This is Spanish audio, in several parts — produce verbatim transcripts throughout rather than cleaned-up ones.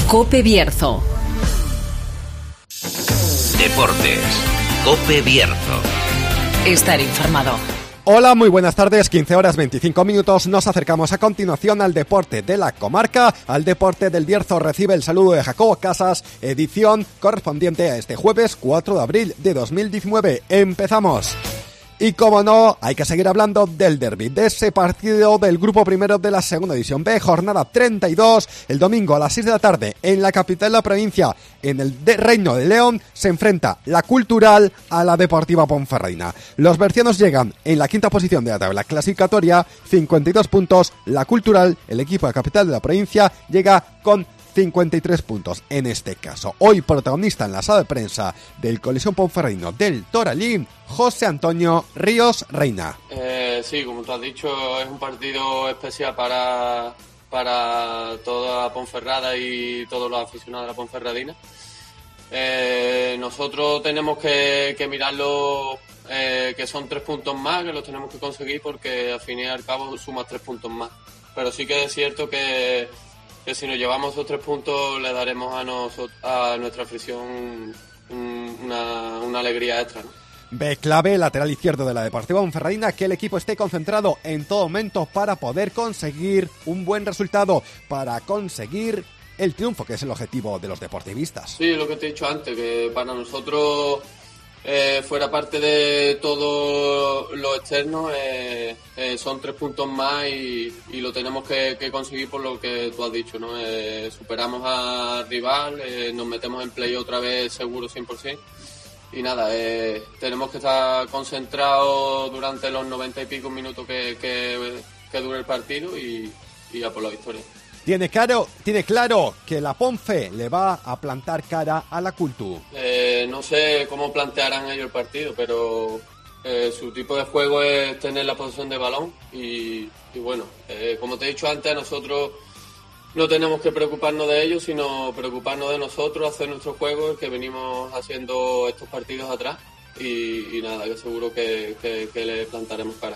COPE Bierzo. Deportes. COPE Bierzo. Estar informado. Hola, muy buenas tardes, quince horas veinticinco minutos, nos acercamos a continuación al deporte de la comarca, al deporte del Bierzo. Recibe el saludo de Jacobo Casas, edición correspondiente a este jueves cuatro de abril de dos mil diecinueve. Empezamos. Y como no, hay que seguir hablando del derbi, de ese partido del grupo primero de la segunda división B, jornada treinta y dos, el domingo a las seis de la tarde en la capital de la provincia, en el de Reino de León, se enfrenta la Cultural a la Deportiva Ponferradina. Los bercianos llegan en la quinta posición de la tabla clasificatoria, cincuenta y dos puntos, la Cultural, el equipo de la capital de la provincia, llega con cincuenta y tres puntos en este caso. Hoy protagonista en la sala de prensa del Coliseum Ponferradino del Toralín, José Antonio Ríos Reina. Eh, sí, como tú has dicho, es un partido especial para, para toda la Ponferrada y todos los aficionados de la Ponferradina. Eh, nosotros tenemos que, que mirarlo, eh, que son tres puntos más, que los tenemos que conseguir porque al fin y al cabo sumas tres puntos más. Pero sí que es cierto que que si nos llevamos esos tres puntos le daremos a, nosotros, a nuestra afición una, una alegría extra, ¿no? B clave, lateral izquierdo de la Deportiva Ponferradina, que el equipo esté concentrado en todo momento para poder conseguir un buen resultado, para conseguir el triunfo, que es el objetivo de los deportivistas. Sí, lo que te he dicho antes, que para nosotros, eh, fuera parte de todo lo externo, eh, eh, son tres puntos más y, y lo tenemos que, que conseguir por lo que tú has dicho, ¿no? Eh, superamos al rival, eh, nos metemos en play otra vez seguro cien por ciento y nada, eh, tenemos que estar concentrados durante los noventa y pico minutos que, que, que dure el partido y, y a por la victoria. Tiene claro, tiene claro que la Ponfe le va a plantar cara a la Cultu. Eh, no sé cómo plantearán ellos el partido, pero eh, su tipo de juego es tener la posesión de balón y, y bueno, eh, como te he dicho antes, nosotros no tenemos que preocuparnos de ellos, sino preocuparnos de nosotros, hacer nuestro juego, que venimos haciendo estos partidos atrás y, y nada, que seguro que, que, que le plantaremos cara.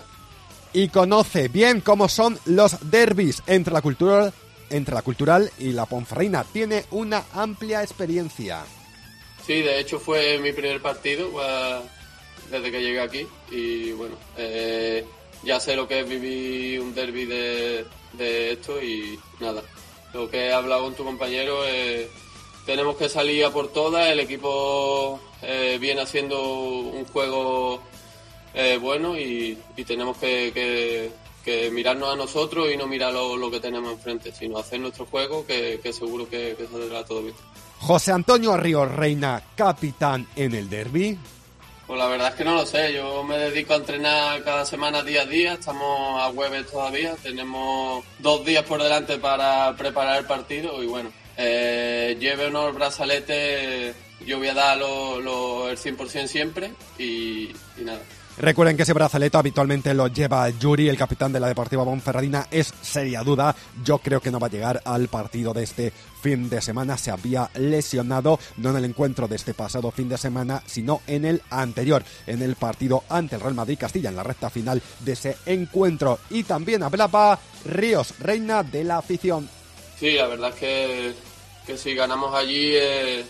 Y conoce bien cómo son los derbis entre la cultura entre la Cultural y la Ponferradina. Tiene una amplia experiencia. Sí, de hecho fue mi primer partido uh, desde que llegué aquí y bueno, eh, ya sé lo que es vivir un derbi de, de esto y nada, lo que he hablado con tu compañero, eh, tenemos que salir a por todas, el equipo eh, viene haciendo un juego eh, bueno y, y tenemos que... que que mirarnos a nosotros y no mirar lo, lo que tenemos enfrente, sino hacer nuestro juego, que, que seguro que, que saldrá todo bien. José Antonio Ríos Reina, capitán en el derbi. Pues la verdad es que no lo sé, yo me dedico a entrenar cada semana día a día, estamos a jueves todavía, tenemos dos días por delante para preparar el partido y bueno, eh, lleve o no el brazalete, yo voy a dar lo, lo, el cien por ciento siempre y, y nada. Recuerden que ese brazalete habitualmente lo lleva Yuri, el capitán de la Deportiva Ponferradina. Es seria duda, yo creo que no va a llegar al partido de este fin de semana. Se había lesionado, no en el encuentro de este pasado fin de semana, sino en el anterior, en el partido ante el Real Madrid Castilla, en la recta final de ese encuentro. Y también hablaba Ríos Reina de la afición. Sí, la verdad es que, que si ganamos allí eh,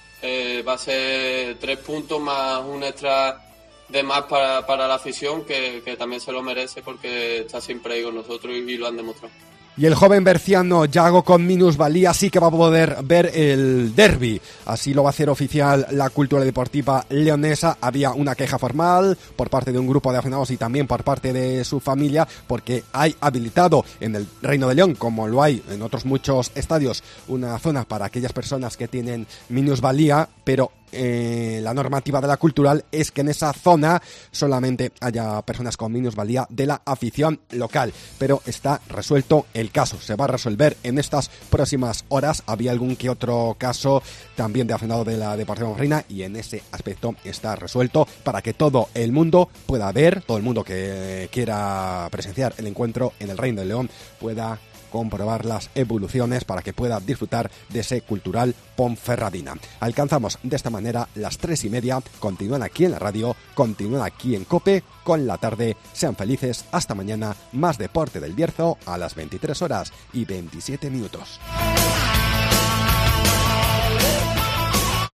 eh, va a ser tres puntos más un extra de más para, para la afición, que, que también se lo merece porque está siempre ahí con nosotros y, y lo han demostrado. Y el joven berciano Yago con minusvalía sí que va a poder ver el derbi. Así lo va a hacer oficial la Cultura Deportiva Leonesa. Había una queja formal por parte de un grupo de aficionados y también por parte de su familia, porque hay habilitado en el Reino de León, como lo hay en otros muchos estadios, una zona para aquellas personas que tienen minusvalía, pero Eh, la normativa de la Cultural es que en esa zona solamente haya personas con minusvalía de la afición local, pero está resuelto el caso, se va a resolver en estas próximas horas. Había algún que otro caso también de aficionado de la Deportiva Ponferradina y en ese aspecto está resuelto para que todo el mundo pueda ver, todo el mundo que quiera presenciar el encuentro en el Reino de León pueda comprobar las evoluciones para que pueda disfrutar de ese Cultural Ponferradina. Alcanzamos de esta manera las tres y media, continúan aquí en la radio, continúan aquí en COPE con la tarde. Sean felices, hasta mañana, más deporte del Bierzo a las veintitrés horas y veintisiete minutos.